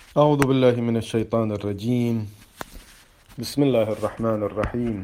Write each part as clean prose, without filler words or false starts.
أعوذ بالله من الشيطان الرجيم. بسم الله الرحمن الرحيم.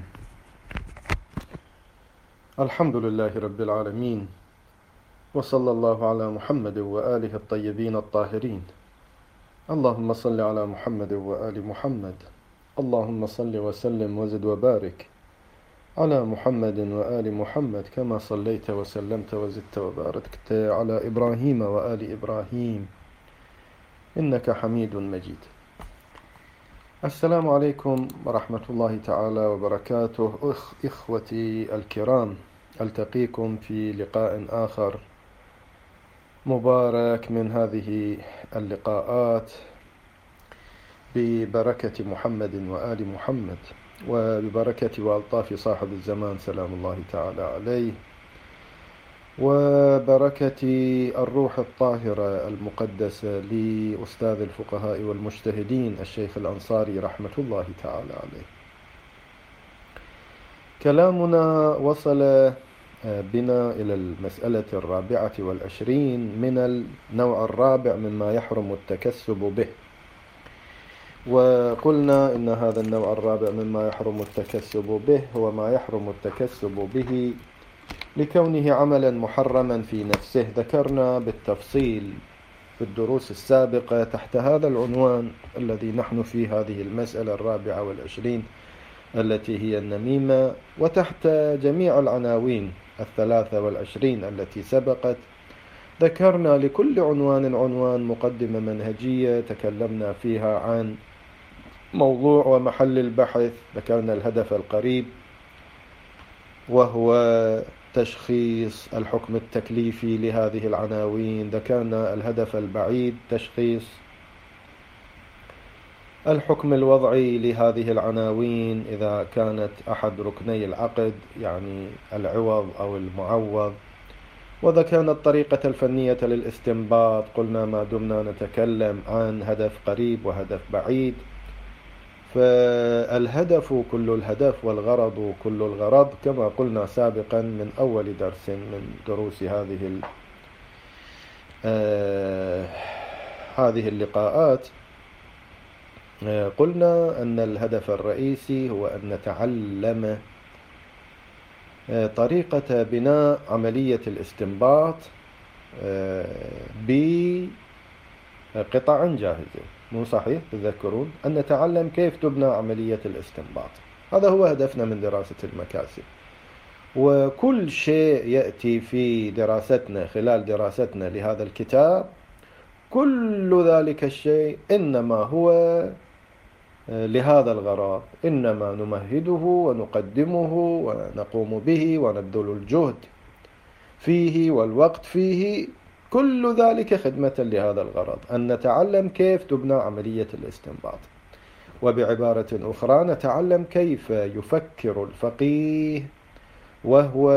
الحمد لله رب العالمين، وصلى الله على محمد وآله الطيبين الطاهرين. اللهم صل على محمد وآل محمد. اللهم صل وسلم وزد وبارك على محمد وآل محمد كما صليت وسلمت وزدت وباركت على إبراهيم وآل إبراهيم إنك حميد مجيد. السلام عليكم ورحمة الله تعالى وبركاته. إخوتي الكرام، ألتقيكم في لقاء آخر مبارك من هذه اللقاءات ببركة محمد وآل محمد، وببركة وألطاف صاحب الزمان سلام الله تعالى عليه، وبركة الروح الطاهرة المقدسة لأستاذ الفقهاء والمجتهدين الشيخ الأنصاري رحمة الله تعالى عليه. كلامنا وصل بنا إلى المسألة 24 من النوع الرابع مما يحرم التكسب به، وقلنا إن هذا النوع الرابع مما يحرم التكسب به هو ما يحرم التكسب به لكونه عملا محرما في نفسه. ذكرنا بالتفصيل في الدروس السابقة تحت هذا العنوان الذي نحن فيه، هذه المسألة 24 التي هي النميمة، وتحت جميع العناوين 23 التي سبقت ذكرنا لكل عنوان مقدمة منهجية تكلمنا فيها عن موضوع ومحل البحث. ذكرنا الهدف القريب وهو تشخيص الحكم التكليفي لهذه العناوين. ذكرنا الهدف البعيد، تشخيص الحكم الوضعي لهذه العناوين إذا كانت أحد ركني العقد، يعني العوض أو المعوض. وذكرنا الطريقة الفنية للاستنباط، قلنا ما دمنا نتكلم عن هدف قريب وهدف بعيد، فالهدف كل الهدف والغرض كل الغرض، كما قلنا سابقا من أول درس من دروس هذه اللقاءات. قلنا أن الهدف الرئيسي هو أن نتعلم طريقة بناء عملية الاستنباط بقطع جاهزة. مو صحيح؟ تذكرون أن نتعلم كيف تبنى عملية الاستنباط. هذا هو هدفنا من دراسة المكاسب، وكل شيء يأتي في دراستنا خلال دراستنا لهذا الكتاب، كل ذلك الشيء إنما هو لهذا الغرض، إنما نمهده ونقدمه ونقوم به ونبذل الجهد فيه والوقت فيه، كل ذلك خدمة لهذا الغرض، أن نتعلم كيف تبنى عملية الاستنباط. وبعبارة أخرى نتعلم كيف يفكر الفقيه وهو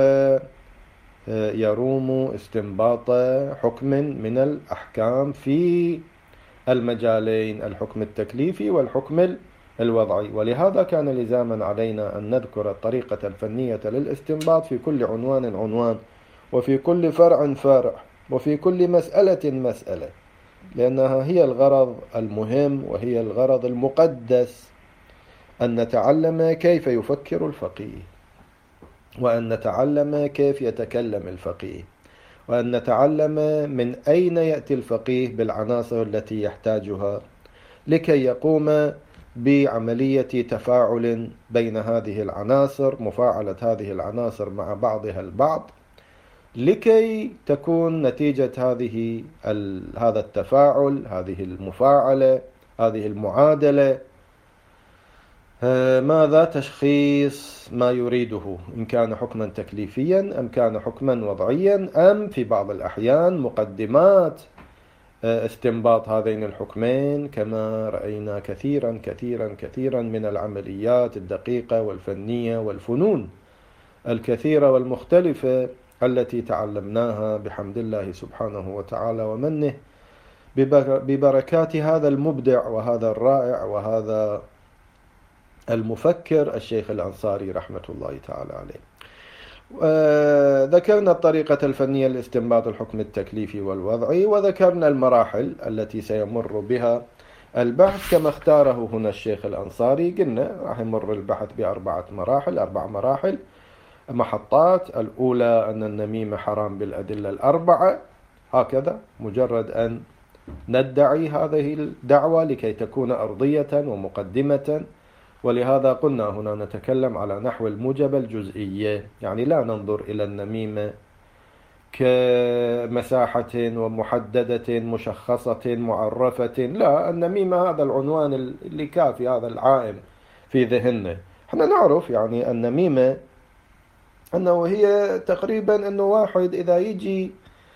يروم استنباط حكم من الأحكام في المجالين، الحكم التكليفي والحكم الوضعي. ولهذا كان لزاما علينا أن نذكر الطريقة الفنية للاستنباط في كل عنوان وفي كل فرع وفي كل مسألة، لأنها هي الغرض المهم وهي الغرض المقدس، أن نتعلم كيف يفكر الفقيه، وأن نتعلم كيف يتكلم الفقيه، وأن نتعلم من أين يأتي الفقيه بالعناصر التي يحتاجها لكي يقوم بعملية تفاعل بين هذه العناصر، مفاعلة هذه العناصر مع بعضها البعض، لكي تكون نتيجة هذا التفاعل، هذه المفاعلة، هذه المعادلة، ماذا؟ تشخيص ما يريده، إن كان حكما تكليفيا أم كان حكما وضعيا، أم في بعض الأحيان مقدمات استنباط هذين الحكمين، كما رأينا كثيرا من العمليات الدقيقة والفنية والفنون الكثيرة والمختلفة التي تعلمناها بحمد الله سبحانه وتعالى ومنه، ببركات هذا المبدع وهذا الرائع وهذا المفكر الشيخ الأنصاري رحمة الله تعالى عليه. ذكرنا الطريقة الفنية لاستنباط الحكم التكليفي والوضعي، وذكرنا المراحل التي سيمر بها البحث كما اختاره هنا الشيخ الأنصاري، قلنا راح يمر البحث بأربع مراحل محطات. الأولى أن النميمة حرام بالأدلة الأربعة، هكذا مجرد أن ندعي هذه الدعوة لكي تكون أرضية ومقدمة. ولهذا قلنا هنا نتكلم على نحو الموجبة الجزئية، يعني لا ننظر إلى النميمة كمساحة ومحددة مشخصة معرفة، لا، النميمة هذا العنوان اللي كافي، هذا العائم في ذهننا. احنا نعرف يعني النميمة أنه هي تقريبا أنه واحد إذا يجي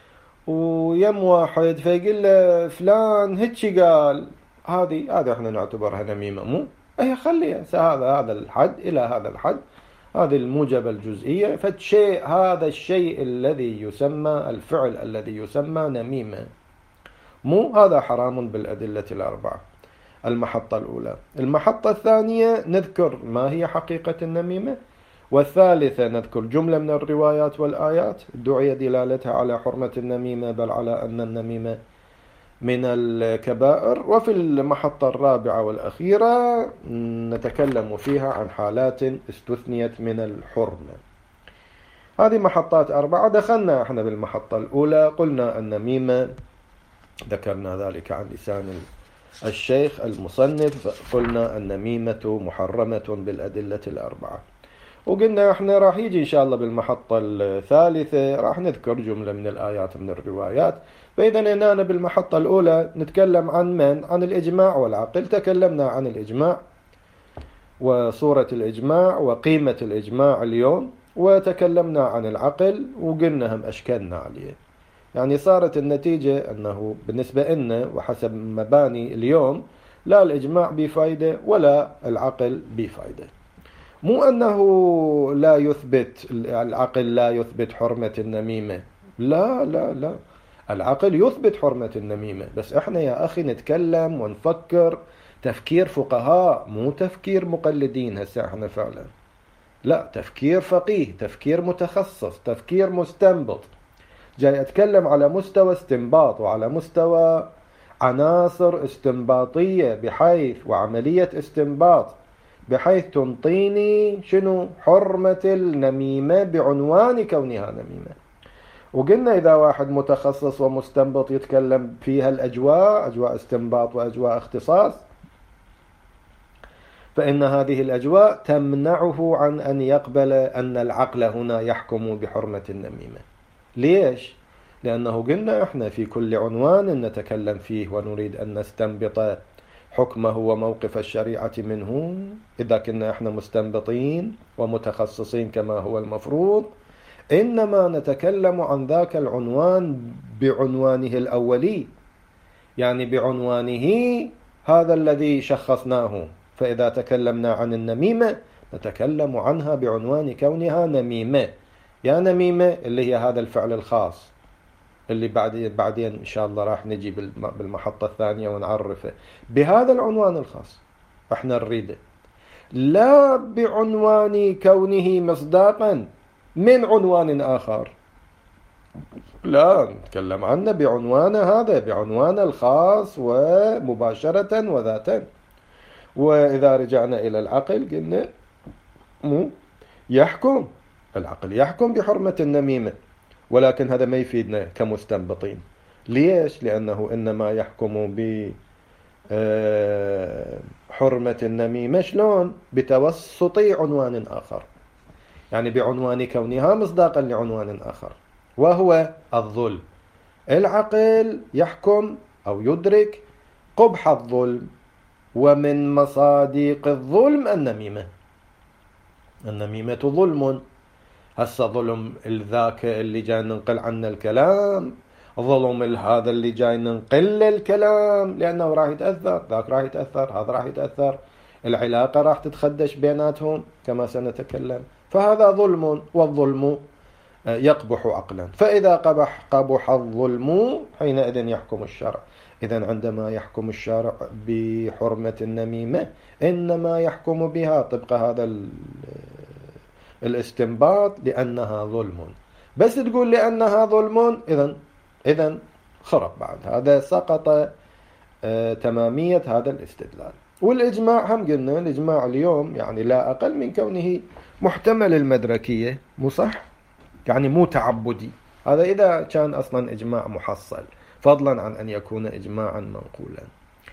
ويم واحد فيقول له فلان هيك قال، هذه احنا نعتبرها نميمة. مو هي خليها هذا الحد إلى هذا الحد، هذه الموجبة الجزئية. فالشيء هذا الشيء الذي يسمى الفعل الذي يسمى نميمة، مو هذا حرام بالأدلة الأربعة. المحطة الأولى. المحطة الثانية نذكر ما هي حقيقة النميمة، والثالثة نذكر جملة من الروايات والآيات دعي دلالتها على حرمة النميمة، بل على أن النميمة من الكبائر. وفي المحطة الرابعة والأخيرة نتكلم فيها عن حالات استثنيت من الحرمة. هذه محطات 4. دخلنا احنا بالمحطة الأولى، قلنا النميمة، ذكرنا ذلك عن لسان الشيخ المصنف، قلنا النميمة محرمة بالأدلة الأربعة. وقلنا احنا راح يجي ان شاء الله بالمحطة الثالثة راح نذكر جملة من الآيات من الروايات. فإذا هنا بالمحطة الأولى نتكلم عن من؟ عن الإجماع والعقل. تكلمنا عن الإجماع وصورة الإجماع وقيمة الإجماع اليوم، وتكلمنا عن العقل وقلنا هم أشكلنا عليه. يعني صارت النتيجة أنه بالنسبة لنا وحسب مباني اليوم لا الإجماع بفايدة ولا العقل بفايدة. مو أنه لا يثبت العقل لا يثبت حرمة النميمة، لا لا لا، العقل يثبت حرمة النميمة، بس احنا يا أخي نتكلم ونفكر تفكير فقهاء، مو تفكير مقلدين. هسه احنا فعلا لا، تفكير فقيه، تفكير متخصص، تفكير مستنبط. جاي أتكلم على مستوى استنباط وعلى مستوى عناصر استنباطية بحيث وعملية استنباط بحيث تنطيني شنو؟ حرمة النميمة بعنوان كونها نميمة. وقلنا إذا واحد متخصص ومستنبط يتكلم فيها الأجواء، أجواء استنباط وأجواء اختصاص، فإن هذه الأجواء تمنعه عن أن يقبل أن العقل هنا يحكم بحرمة النميمة. ليش؟ لأنه قلنا إحنا في كل عنوان نتكلم فيه ونريد أن نستنبط حكمه وموقف الشريعة منه، إذا كنا إحنا مستنبطين ومتخصصين كما هو المفروض، إنما نتكلم عن ذاك العنوان بعنوانه الأولي، يعني بعنوانه هذا الذي شخصناه. فإذا تكلمنا عن النميمة نتكلم عنها بعنوان كونها نميمة، يا نميمة اللي هي هذا الفعل الخاص اللي بعدين إن شاء الله راح نجي بالمحطة الثانية ونعرفه بهذا العنوان الخاص احنا نريده، لا بعنوان كونه مصداقا من عنوان آخر، لا، نتكلم عنه بعنوان هذا، بعنوان الخاص ومباشرة وذاتا. وإذا رجعنا إلى العقل قلنا مو يحكم، العقل يحكم بحرمة النميمة، ولكن هذا ما يفيدنا كمستنبطين. ليش؟ لأنه إنما يحكم بحرمة النميمة شلون؟ بتوسط عنوان آخر، يعني بعنوان كونها مصداقا لعنوان آخر وهو الظلم. العقل يحكم أو يدرك قبح الظلم، ومن مصادق الظلم النميمة. النميمة ظلم. هسه ظلم الذاك اللي جاي ننقل عنه الكلام، ظلم هذا اللي جاي ننقل الكلام، لأنه راح يتأثر، ذاك راح يتأثر، هذا راح يتأثر، العلاقة راح تتخدش بيناتهم كما سنتكلم. فهذا ظلم، والظلم يقبح عقلا. فإذا قبح الظلم حينئذ يحكم الشرع. إذن عندما يحكم الشرع بحرمة النميمة إنما يحكم بها طبق هذا الاستنباط لأنها ظلم. بس تقول لأنها ظلم إذن خرب بعد هذا، سقط تمامية هذا الاستدلال. والإجماع هم قلنا الإجماع اليوم يعني لا أقل من كونه محتمل المدركية، مو صح؟ يعني مو تعبدي. هذا إذا كان أصلا إجماع محصل، فضلا عن أن يكون إجماعا منقولا.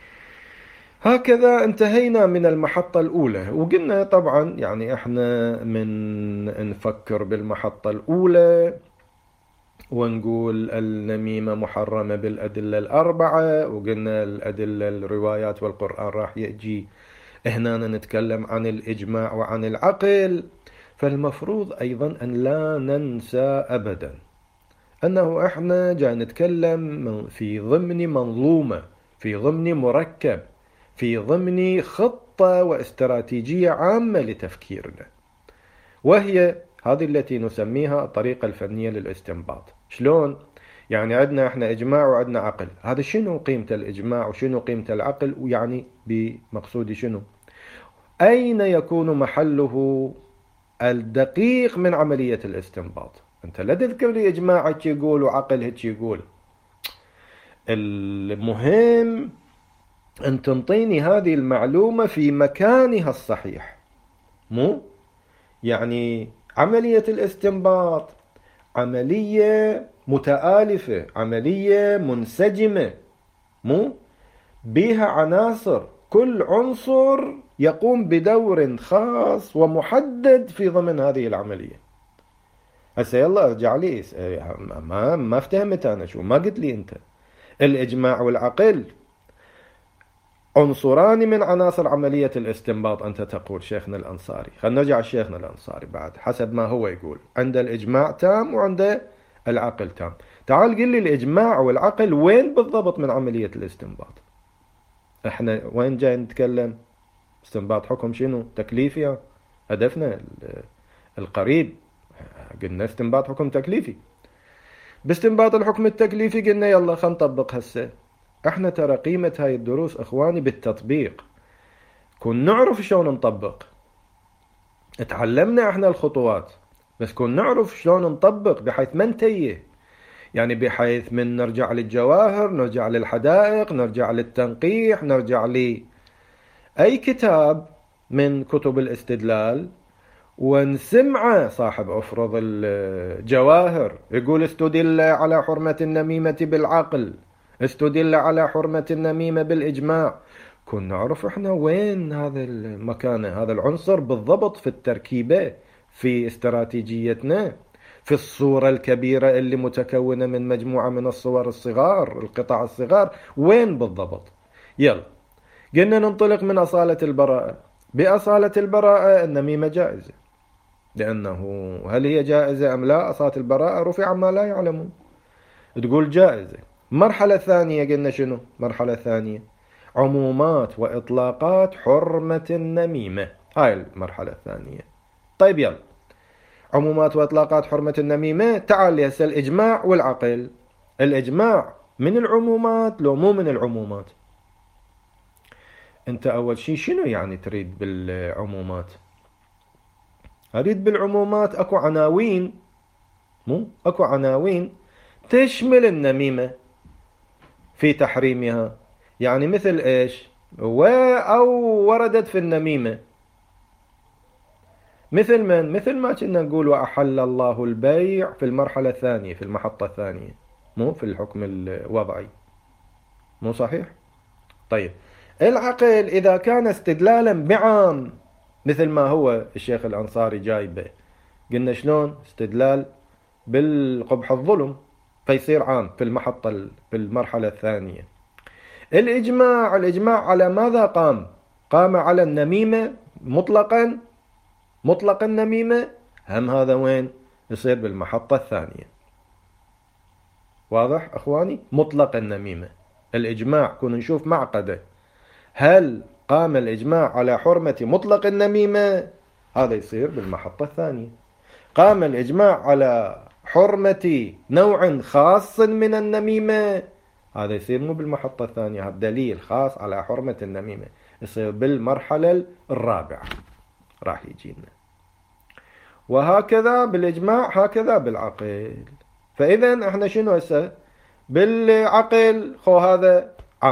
هكذا انتهينا من المحطة الأولى. وقلنا طبعا يعني احنا من نفكر بالمحطة الأولى ونقول النميمة محرمة بالأدلة الأربعة، وقلنا الأدلة الروايات والقرآن راح يجي هنا نتكلم عن الإجماع وعن العقل. فالمفروض أيضا أن لا ننسى أبدا أنه إحنا جاي نتكلم في ضمن منظومة، في ضمن مركب، في ضمن خطة واستراتيجية عامة لتفكيرنا، وهي هذه التي نسميها الطريقة الفنية للاستنباط. شلون؟ يعني عندنا إحنا إجماع وعندنا عقل. هذا شنو قيمة الإجماع وشنو قيمة العقل؟ ويعني بمقصود شنو؟ أين يكون محله الدقيق من عملية الاستنباط؟ أنت لا تذكر لي إجماع هيك يقول وعقل هيك يقول. المهم أن تنطيني هذه المعلومة في مكانها الصحيح. مو يعني عملية الاستنباط عملية متآلفة، عملية منسجمة، مو بها عناصر، كل عنصر يقوم بدور خاص ومحدد في ضمن هذه العملية. هسه يلا ارجع لي، ما افتهمت انا شو ما قلت لي انت. الاجماع والعقل عنصران من عناصر عملية الاستنباط أنت تقول شيخنا الأنصاري. خلينا نرجع شيخنا الأنصاري بعد حسب ما هو يقول، عند الإجماع تام وعند العقل تام. تعال قل لي الإجماع والعقل وين بالضبط من عملية الاستنباط؟ احنا وين جاي نتكلم؟ استنباط حكم شنو؟ تكليفي. هدفنا القريب قلنا استنباط حكم تكليفي. باستنباط الحكم التكليفي قلنا يلا خلينا نطبق هسه. احنا ترى قيمة هاي الدروس اخواني بالتطبيق. كون نعرف شلون نطبق. اتعلمنا احنا الخطوات، بس كون نعرف شلون نطبق بحيث ما نتيه. يعني بحيث من نرجع للجواهر، نرجع للحدائق، نرجع للتنقيح، نرجع لأي كتاب من كتب الاستدلال ونسمعه صاحب أفرض الجواهر يقول استدل على حرمة النميمة بالعقل، استدل على حرمة النميمة بالإجماع. كنا نعرف احنا وين هذا المكان، هذا العنصر بالضبط في التركيبة، في استراتيجيتنا، في الصورة الكبيرة اللي متكونة من مجموعة من الصور الصغار، القطع الصغار، وين بالضبط. يلا قلنا ننطلق من أصالة البراءة. بأصالة البراءة النميمة جائزة، لأنه هل هي جائزة أم لا؟ أصالة البراءة رفع ما لا يعلمون، تقول جائزة. المرحلة الثانية قلنا شنو؟ مرحلة ثانية عمومات وإطلاقات حرمة النميمة، هاي المرحلة الثانية. طيب يلا عمومات وإطلاقات حرمة النميمة. تعال هسه الإجماع والعقل. الإجماع من العمومات لو مو من العمومات؟ أنت أول شيء شنو يعني تريد بالعمومات؟ أريد بالعمومات أكو عناوين، مو أكو عناوين تشمل النميمة في تحريمها. يعني مثل إيش؟ أو وردت في النميمة مثل من؟ مثل ما كنا نقول وأحل الله البيع في المرحلة الثانية، في المحطة الثانية، مو في الحكم الوضعي. مو صحيح؟ طيب العقل إذا كان استدلالا بعام مثل ما هو الشيخ الأنصاري جايبه، قلنا شلون استدلال بالقبح الظلم فيصير عام في المحطة في المرحلة الثانية. الإجماع على ماذا قام؟ قام على النميمة مطلقا، مطلق النميمة. هم هذا وين يصير؟ بالمحطة الثانية. واضح أخواني؟ مطلق النميمة. الإجماع كنا نشوف معقدة، هل قام الإجماع على حرمة مطلق النميمة؟ هذا يصير بالمحطة الثانية. قام الإجماع على حرمة نوع خاص من النميمة؟ هذا يصير مو بالمحطة الثانية، هذا دليل خاص على حرمة النميمة، يصير بالمرحلة الرابعة راح يجينا. وهكذا بالإجماع، هكذا بالعقل. فإذا احنا شنو هسه؟ بالعقل خو هذا عام،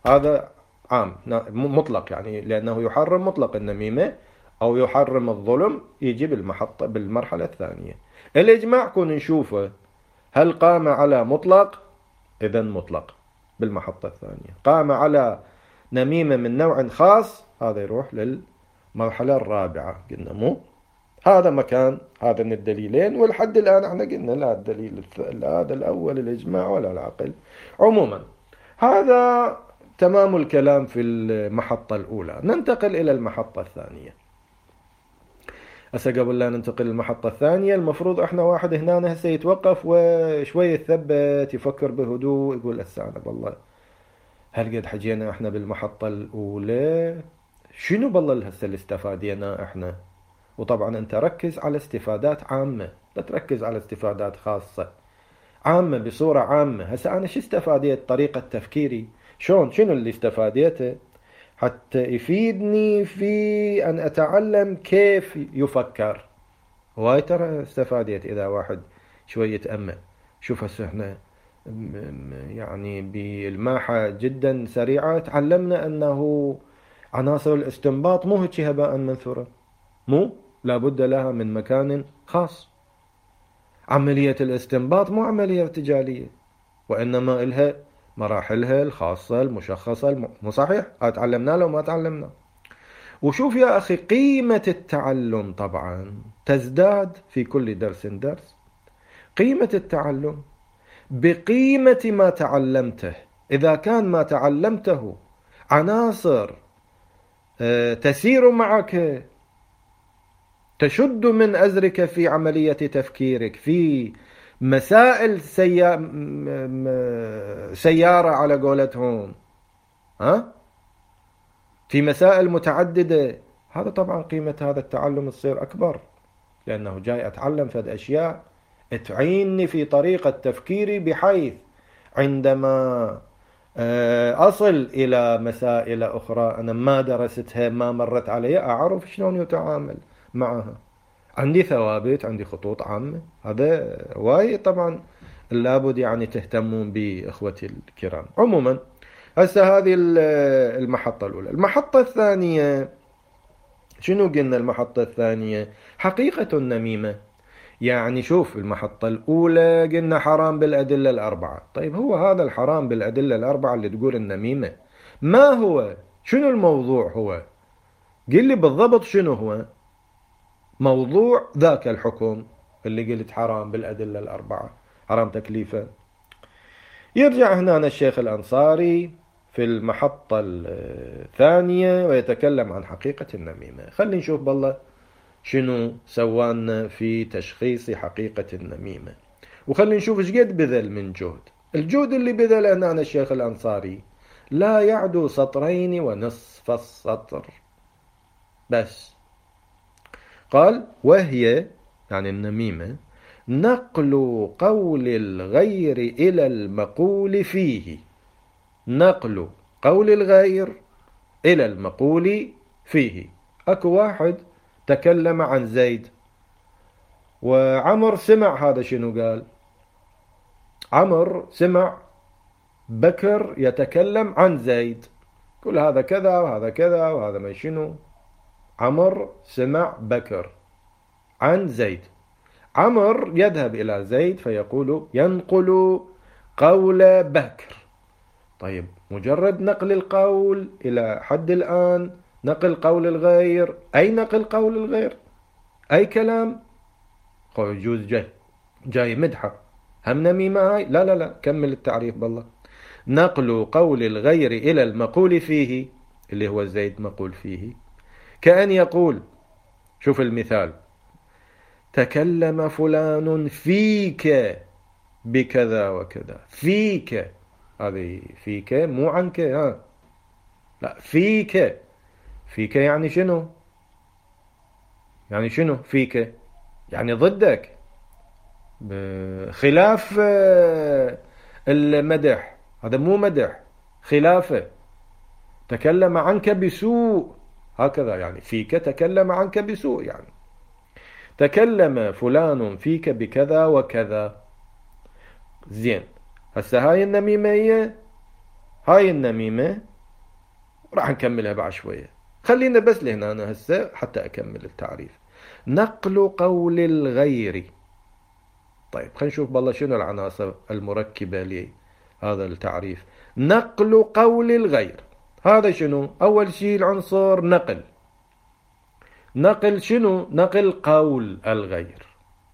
هذا عام مطلق، يعني لأنه يحرم مطلق النميمة أو يحرم الظلم، يجي بالمرحلة الثانية. الإجماع كون نشوفه هل قام على مطلق، إذن مطلق بالمحطة الثانية. قام على نميمة من نوع خاص، هذا يروح للمرحلة الرابعة. قلنا مو هذا مكان هذين الدليلين، والحد الآن احنا قلنا لا الدليل هذا الأول الإجماع ولا العقل. عموما هذا تمام الكلام في المحطة الأولى. ننتقل إلى المحطة الثانية. هسه قبل لا ننتقل للمحطة الثانية، المفروض احنا واحد هنا هسه يتوقف وشوية يثبت، يفكر بهدوء، يقول الساعة بالله هل قد حجينا احنا بالمحطة الأولى؟ شنو بالله هسه اللي استفادينا احنا؟ وطبعا انت ركز على استفادات عامة، لا تركز على استفادات خاصة. عامة بصورة عامة. هسه انا شو استفاديت؟ طريقة تفكيري شنو اللي استفاديته حتى يفيدني في أن أتعلم كيف يفكر. هواي ترى استفاديت إذا واحد شوية يتأمل. شوف هسه احنا يعني بالماحة جدا سريعة تعلمنا أنه عناصر الاستنباط مو هيك هباء منثورة، مو لابد لها من مكان خاص. عملية الاستنباط مو عملية ارتجالية، وإنما إلها مراحلها الخاصة المشخصة. مو صحيح؟ تعلمنا لو ما تعلمنا. وشوف يا أخي قيمة التعلم طبعا تزداد في كل درس. قيمة التعلم بقيمة ما تعلمته. إذا كان ما تعلمته عناصر تسير معك، تشد من أزرك في عملية تفكيرك في مسائل سيارة على قولتهم، في مسائل متعددة، هذا طبعا قيمة هذا التعلم تصير أكبر، لأنه جاي أتعلم فد أشياء تعيني في طريقة تفكيري، بحيث عندما أصل إلى مسائل أخرى أنا ما درستها ما مرت علي أعرف شلون يتعامل معها. عندي ثوابت، عندي خطوط عامة. هذا واي طبعا لابد يعني تهتمون بإخوتي الكرام. عموما هسه هذه المحطة الأولى. المحطة الثانية شنو قلنا؟ المحطة الثانية حقيقة النميمة. يعني شوف المحطة الأولى قلنا حرام بالأدلة الأربعة. طيب هو هذا الحرام بالأدلة الأربعة اللي تقول النميمة ما هو؟ شنو الموضوع؟ هو قل لي بالضبط شنو هو موضوع ذاك الحكم اللي قلت حرام بالأدلة الأربعة، حرام تكليفا. يرجع هنا الشيخ الأنصاري في المحطة الثانية ويتكلم عن حقيقة النميمة. خلينا نشوف بالله شنو سوانا في تشخيص حقيقة النميمة، وخلينا نشوف ايش قد بذل من جهد. الجهد اللي بذله هنا الشيخ الأنصاري لا يعدو سطرين ونصف السطر بس. قال وهي يعني النميمة نقل قول الغير إلى المقول فيه. نقل قول الغير إلى المقول فيه. أكو واحد تكلم عن زيد، وعمر سمع هذا شنو قال؟ عمر سمع بكر يتكلم عن زيد، كل هذا كذا وهذا كذا وهذا ما شنو. عمر سمع بكر عن زيد. عمر يذهب إلى زيد فيقول ينقل قول بكر. طيب مجرد نقل القول إلى حد الآن نقل قول الغير. أي نقل قول الغير؟ أي كلام؟ يجوز جاي مدحة هم نميمة هاي؟ لا كمل التعريف بالله. نقل قول الغير إلى المقول فيه اللي هو زيد مقول فيه، كأن يقول شوف المثال: تكلم فلان فيك بكذا وكذا. فيك، هذه فيك مو عنك، لا فيك. فيك يعني شنو؟ يعني شنو فيك؟ يعني ضدك، خلاف المدح. هذا مو مدح، خلافه. تكلم عنك بسوء، هكذا يعني فيك تكلم عنك بسوء. يعني تكلم فلان فيك بكذا وكذا. زين، هسه هاي النميمة هي، هاي النميمة راح نكملها بعد شوية. خلينا بس لهنا أنا هسه حتى أكمل التعريف. نقل قول الغير. طيب خلينا نشوف بالله شنو العناصر المركبة لهذا التعريف. نقل قول الغير هذا شنو؟ أول شيء العنصر نقل. نقل شنو؟ نقل قول الغير.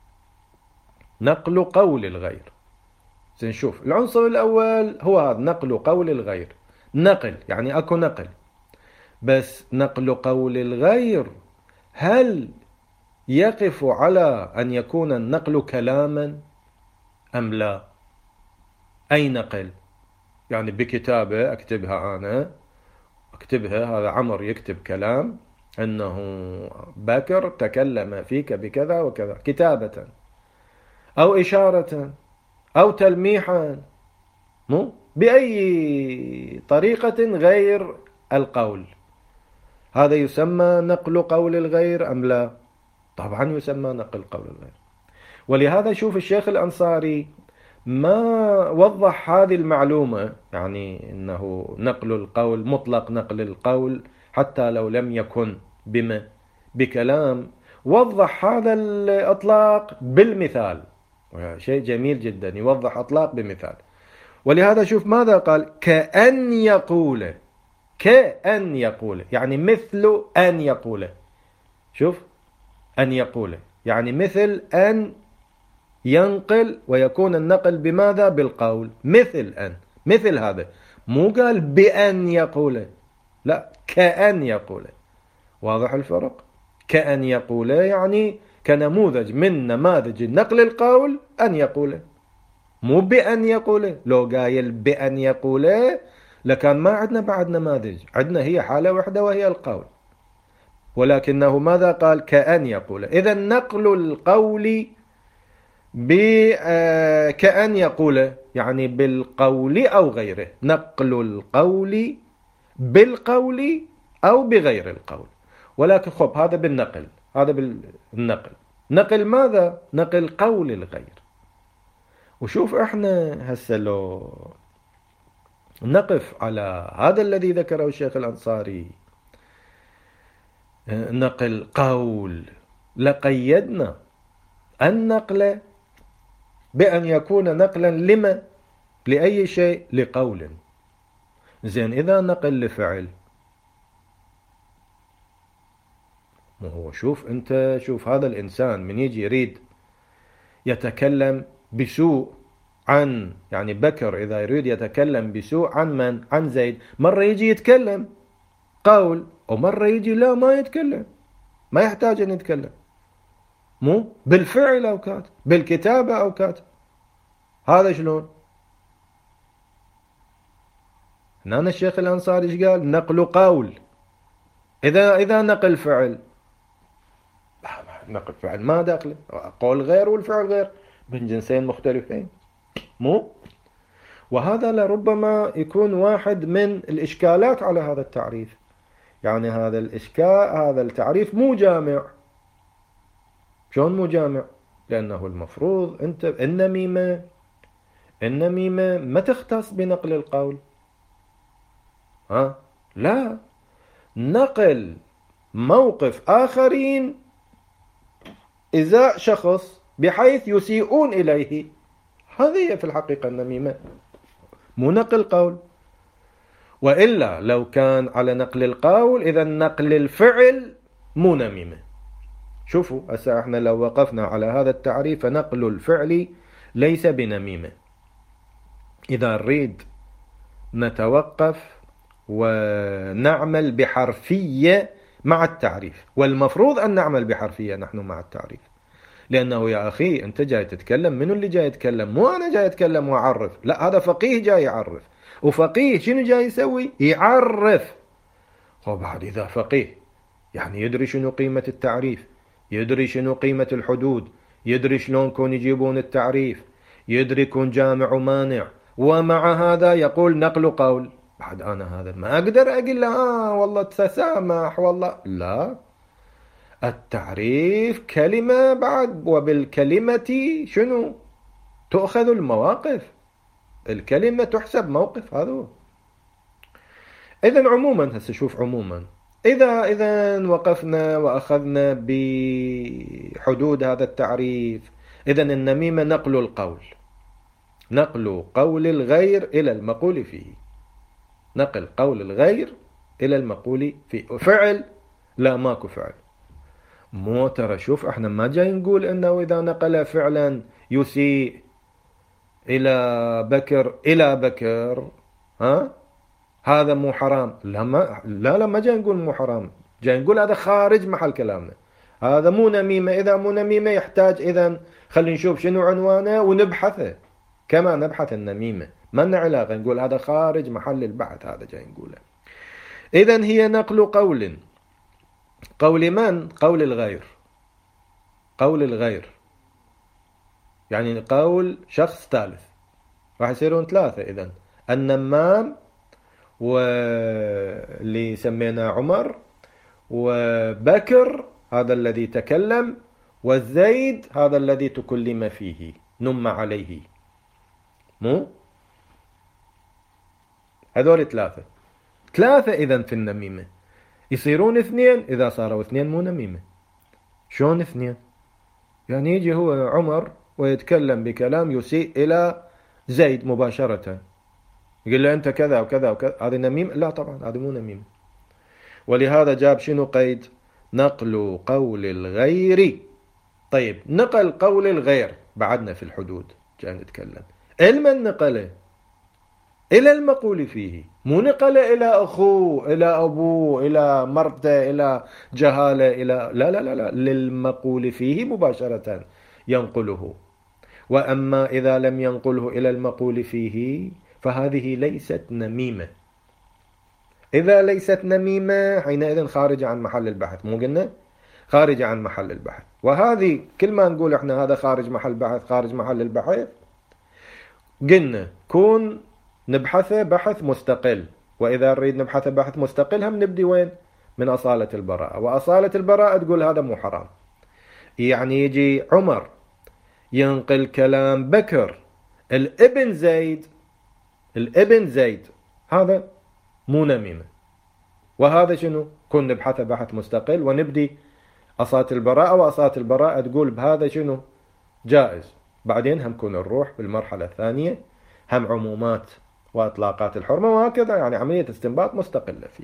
نقل قول الغير. نشوف العنصر الأول هو هذا نقل قول الغير. نقل يعني أكو نقل، بس نقل قول الغير هل يقف على أن يكون النقل كلاما أم لا؟ أي نقل؟ يعني بكتابة أكتبها أنا، أكتبها هذا عمر يكتب كلام أنه بكر تكلم فيك بكذا وكذا كتابة، أو إشارة أو تلميحا، مو بأي طريقة غير القول، هذا يسمى نقل قول الغير أم لا؟ طبعا يسمى نقل قول الغير. ولهذا شوف الشيخ الأنصاري ما وضح هذه المعلومة، يعني أنه نقل القول مطلق نقل القول حتى لو لم يكن بكلام، وضح هذا الإطلاق بالمثال. شيء جميل جدا يوضح إطلاق بمثال. ولهذا شوف ماذا قال؟ كأن يقول. كأن يقول يعني مثل أن يقول. شوف أن يقول يعني مثل أن ينقل، ويكون النقل بماذا؟ بالقول. مثل أن، مثل هذا، مو قال بأن يقول، لا كأن يقول. واضح الفرق؟ كأن يقول يعني كنموذج من نماذج نقل القول أن يقول، مو بأن يقول. لو قايل بأن يقول لكان ما عندنا بعد نماذج، عندنا هي حالة واحدة وهي القول. ولكنه ماذا قال؟ كأن يقول. إذا نقل القول كأن يقول يعني بالقول أو غيره. نقل القول بالقول أو بغير القول. ولكن خب هذا بالنقل، هذا بالنقل. نقل ماذا؟ نقل قول الغير. وشوف احنا هسه لو نقف على هذا الذي ذكره الشيخ الأنصاري، نقل قول، لقيدنا النقل بأن يكون نقلا لما؟ لأي شيء؟ لقول. زين إذا نقل لفعل، ما هو شوف أنت، شوف هذا الإنسان من يجي يريد يتكلم بسوء عن، يعني بكر إذا يريد يتكلم بسوء عن من؟ عن زيد، مرة يجي يتكلم قول، ومرة يجي لا ما يتكلم، ما يحتاج أن يتكلم، مو بالفعل أوقات، بالكتابة أوقات. هذا شلون؟ هنا الشيخ الأنصاري ايش قال؟ نقل قول. إذا نقل فعل، نقل فعل ما داخله، قول غير والفعل غير، من جنسين مختلفين، مو؟ وهذا لربما يكون واحد من الإشكالات على هذا التعريف. يعني هذا الإشكال، هذا التعريف مو جامع. شلون مو جامع؟ لأنه المفروض أنت النميمة ما تختص بنقل القول. لا، نقل موقف آخرين إزاء شخص بحيث يسيئون إليه، هذه في الحقيقة النميمة، مو نقل قول. وإلا لو كان على نقل القول إذا نقل الفعل مو نميمة. شوفوا هسه احنا لو وقفنا على هذا التعريف فنقل الفعل ليس بنميمة. إذا نريد نتوقف ونعمل بحرفية مع التعريف، والمفروض أن نعمل بحرفية نحن مع التعريف. لأنه يا أخي أنت جاي تتكلم، منو اللي جاي يتكلم؟ مو أنا جاي أتكلم وأعرف، لا هذا فقيه جاي يعرف. وفقيه شنو جاي يسوي؟ يعرف. وبعد إذا فقيه يعني يدري شنو قيمة التعريف، يدري شنو قيمة الحدود، يدري شلون كون يجيبون التعريف، يدري كون جامع ومانع، ومع هذا يقول نقل قول. بعد أنا هذا ما أقدر أقول له والله تسامح والله، لا، التعريف كلمة بعد، وبالكلمة شنو؟ تؤخذ المواقف، الكلمة تحسب موقف. هذا هو. إذن عموما هسه شوف عموما إذا وقفنا وأخذنا بحدود هذا التعريف، إذن النميمة نقل قول الغير إلى المقول فيه، نقل قول الغير إلى المقول فيه. فعل؟ لا، ماكو فعل. مو ترى شوف احنا ما جاي نقول انه اذا نقل فعلا يسيء الى بكر هذا مو حرام. لا ما جاي نقول مو حرام، جاي نقول هذا خارج محل كلامنا، هذا مو نميمة. اذا مو نميمة يحتاج اذا خلينا نشوف شنو عنوانه ونبحثه كما نبحث النميمة. ما لنا علاقة نقول هذا خارج محل البحث، هذا جاي نقوله. اذا هي نقل قول من؟ قول الغير يعني قول شخص ثالث، راح يصيرون ثلاثة. إذن النمام واللي سميناه عمر وبكر هذا الذي تكلم، والزيد هذا الذي تكلم فيه نم عليه. مو هذول ثلاثة إذن في النميمة يصيرون اثنين. إذا صاروا اثنين مو نميمة. شلون اثنين؟ يعني يجي هو عمر ويتكلم بكلام يسيء إلى زيد مباشرة، يقول له أنت كذا وكذا وكذا، هذا نميمة؟ لا طبعا هذا مو نميمة. ولهذا جاب شنو قيد؟ نقل قول الغير. طيب نقل قول الغير بعدنا في الحدود جاي نتكلم. المن نقله؟ إلى المقول فيه، مو نقله إلى أخوه إلى أبوه إلى مرته إلى جهالة إلى لا للمقول فيه مباشرة ينقله. وأما إذا لم ينقله إلى المقول فيه فهذه ليست نميمة. إذا ليست نميمة حينئذ خارجة عن محل البحث. مو قلنا خارجة عن محل البحث؟ وهذه كل ما نقول احنا هذا خارج محل البحث خارج محل البحث، قلنا كون نبحثه بحث مستقل. وإذا نريد نبحثه بحث مستقل هم نبدي وين؟ من أصالة البراءة. وأصالة البراءة تقول هذا مو حرام. يعني يجي عمر ينقل كلام بكر الابن زيد هذا مو نميمة. وهذا شنو؟ كن نبحثه بحث مستقل ونبدي أصالة البراءة، وأصالة البراءة تقول بهذا شنو؟ جائز. بعدين هم كن نروح بالمرحلة الثانية هم عمومات وإطلاقات الحرمة وهكذا، يعني عملية استنباط مستقلة فيه.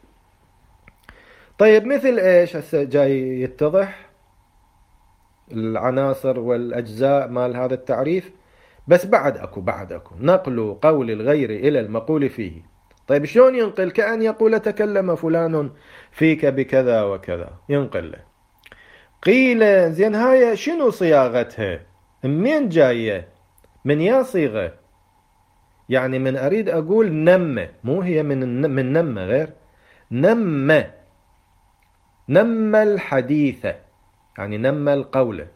طيب مثل إيش هسه جاي يتضح العناصر والأجزاء مال هذا التعريف، بس بعد أكو نقل قول الغير إلى المقول فيه. طيب شلون ينقل؟ كأن يقول تكلم فلان فيك بكذا وكذا، ينقل له. قيل زين هاي شنو صياغتها؟ منين جاية؟ من يا صيغة؟ يعني من أريد أقول نمة، مو هي من نمة غير نمة الحديثة، يعني نمة القولة،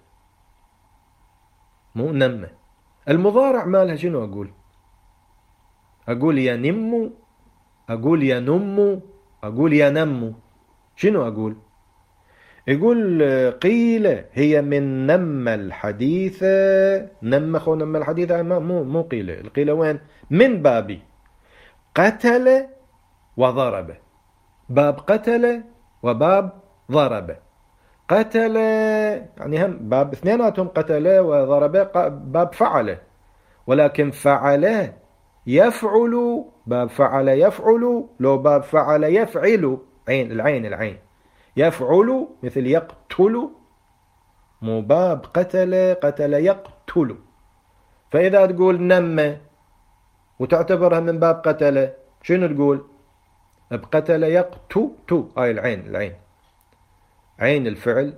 مو نمة. المضارع مالها شنو أقول ينم، أقول ينم، أقول ينم، شنو أقول؟ يقول قيل هي من نم الحديثة. نم الحديثة مو قيل. القيل وين؟ من بابي قتل وضرب، باب قتل وباب ضرب. قتل يعني هم باب اثنيناتهم قتل وضرب باب فعل، ولكن فعل يفعل باب فعل يفعل، لو باب فعل يفعل العين يفعل مثل يقتل، مو باب قتل يقتل. فإذا تقول نم وتعتبرها من باب قتل شنو تقول؟ بقتل يقتل، هاي العين عين الفعل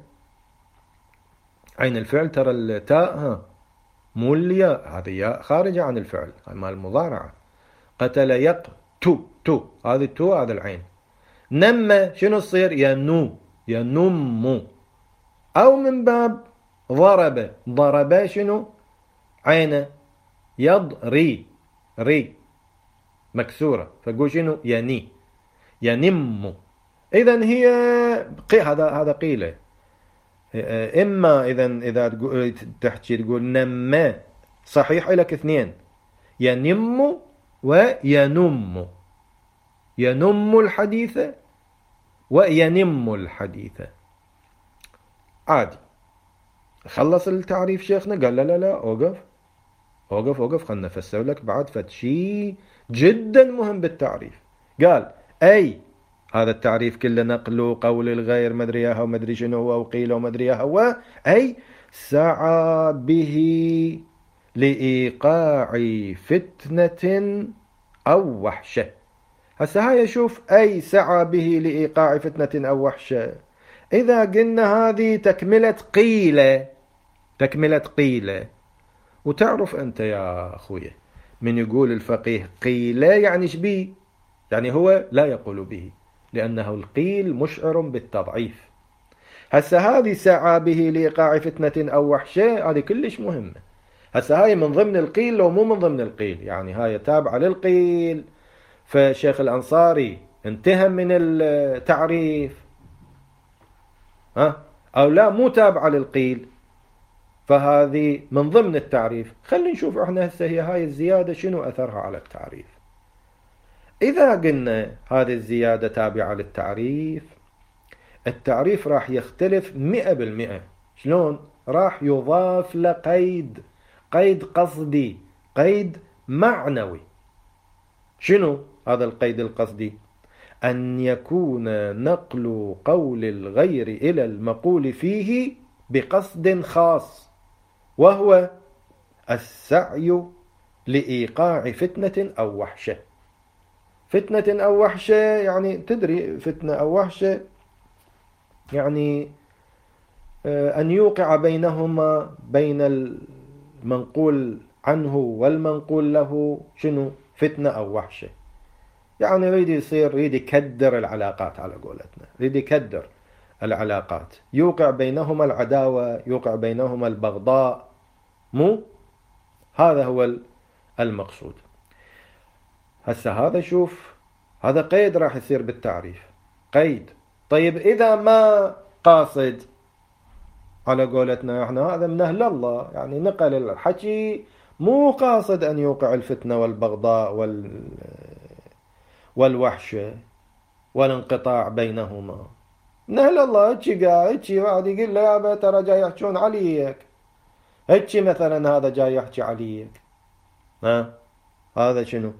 ترى التاء مو الياء، هذه ياء خارجة عن الفعل، هاي مال المضارعة. قتل يقتل هذه التو، هذا العين. نم شنو تصير؟ ينم. أو من باب ضرب شنو؟ عينه يضري، ري مكسورة، فقول شنو؟ ينم. إذن هي هذا قيلة. إما إذا تحكي تقول نم صحيح لك اثنين، ينم وينم. ينم الحديث وينم الحديث. عادي. خلص التعريف شيخنا، قال لا لا أوقف أوقف أوقف، خلنا نفسر لك بعد فشي جدا مهم بالتعريف. قال أي هذا التعريف كله نقل قول الغير مدري ياها ومدري شنو هو وقيل ومدري ياها هو، أي سعى به لإيقاع فتنة أو وحشة. هسه هاي شوف، أي سعى به لإيقاع فتنة أو وحشة. إذا قلنا هذه تكملة قيلة، تكملة قيلة. وتعرف أنت يا أخوي من يقول الفقيه قيلة يعني شبيه؟ يعني هو لا يقول به، لأنه القيل مشعر بالتضعيف. هسه هذه سعى به لإيقاع فتنة أو وحشة، هذه كلش مهمة. هسه هاي من ضمن القيل لو مو من ضمن القيل، يعني هاي تابعة للقيل. فشيخ الأنصاري انتهى من التعريف أو لا مو تابعة للقيل، فهذه من ضمن التعريف. خلينا نشوف احنا هسه هي هاي الزيادة شنو أثرها على التعريف. إذا قلنا هذه الزيادة تابعة للتعريف، التعريف راح يختلف 100%. شلون؟ راح يضاف لقيد، قيد قصدي، قيد معنوي. شنو هذا القيد القصدي؟ أن يكون نقل قول الغير إلى المقول فيه بقصد خاص، وهو السعي لإيقاع فتنة أو وحشة. فتنة أو وحشة يعني تدري فتنة أو وحشة يعني أن يوقع بينهما، بين المنقول عنه والمنقول له شنو؟ فتنة أو وحشة. يعني يريد يصير، يريد يكدر العلاقات على قولتنا، يريد يكدر العلاقات، يوقع بينهما العداوة، يوقع بينهما البغضاء. مو هذا هو المقصود. هسه هذا شوف، هذا قيد راح يصير بالتعريف، قيد. طيب إذا ما قاصد على قولتنا احنا، هذا من أهل الله، يعني نقل الحكي مو قاصد أن يوقع الفتنة والبغضاء والوحشة والانقطاع بينهما. من أهل الله هيك قاعد، هيك واحد يقول له يابا ترى جاي يحجون عليك، هيك مثلا هذا جاي يحكي عليك، هذا شنو؟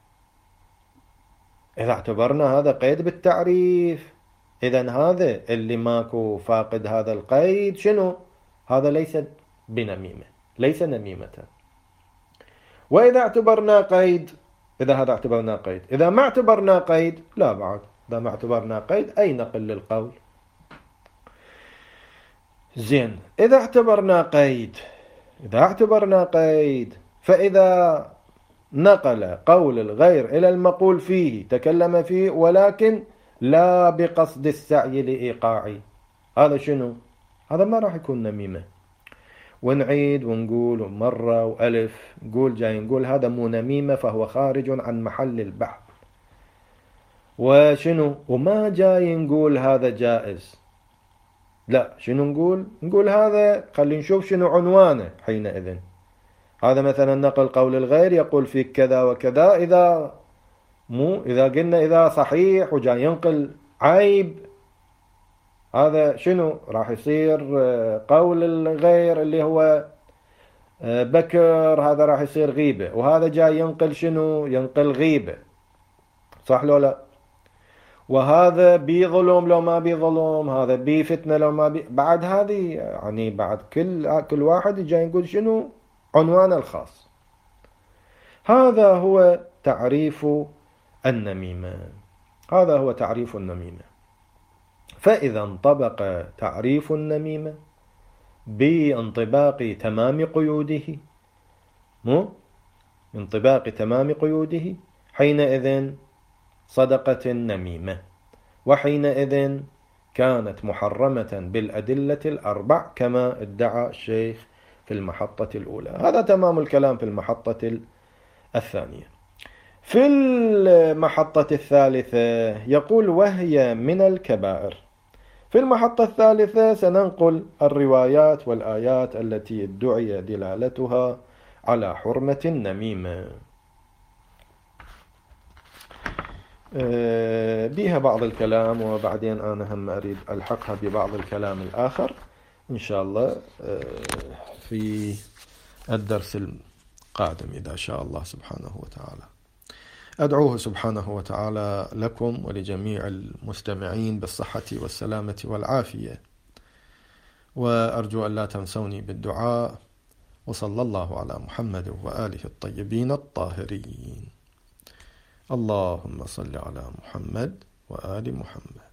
إذا اعتبرنا هذا قيد بالتعريف، إذن هذا اللي ماكو فاقد هذا القيد شنو؟ هذا ليس بنميمة، ليس نميمة. وإذا اعتبرنا قيد، إذا هذا اعتبرنا قيد، إذا ما اعتبرنا قيد لا بعد. إذا ما اعتبرنا قيد أي نقل للقول. زين، إذا اعتبرنا قيد، إذا اعتبرنا قيد، فإذا نقل قول الغير إلى المقول فيه، تكلم فيه ولكن لا بقصد السعي لإيقاعه، هذا شنو؟ هذا ما راح يكون نميمة. ونعيد ونقول مرة وألف، نقول جاي نقول هذا مو نميمة، فهو خارج عن محل البحث. وشنو؟ وما جاي نقول هذا جائز، لا. شنو نقول؟ نقول هذا خلينا نشوف شنو عنوانه حينئذ. هذا مثلا نقل قول الغير يقول فيك كذا وكذا، إذا مو إذا قلنا إذا صحيح وجاي ينقل عيب، هذا شنو راح يصير؟ قول الغير اللي هو بكر، هذا راح يصير غيبة. وهذا جاي ينقل شنو؟ ينقل غيبة، صح لو لا؟ وهذا بي ظلم لو ما بي ظلم، هذا بي فتنة لو ما بي. بعد هذه يعني بعد كل واحد جاي يقول شنو عنوانه الخاص. هذا هو تعريف النميمة، هذا هو تعريف النميمة. فإذا انطبق تعريف النميمة بانطباق تمام قيوده، مو انطباق تمام قيوده، حينئذ صدقت النميمة، وحينئذ كانت محرمة بالأدلة الأربع كما ادعى الشيخ في المحطة الأولى. هذا تمام الكلام في المحطة الثانية. في المحطة الثالثة يقول وهي من الكبائر. في المحطة الثالثة سننقل الروايات والآيات التي ادعي دلالتها على حرمة النميمة. بيها بعض الكلام، وبعدين أنا هم أريد ألحقها ببعض الكلام الآخر إن شاء الله في الدرس القادم إذا شاء الله سبحانه وتعالى. أدعوه سبحانه وتعالى لكم ولجميع المستمعين بالصحة والسلامة والعافية، وأرجو أن لا تنسوني بالدعاء، وصلى الله على محمد وآله الطيبين الطاهرين. اللهم صل على محمد وآل محمد.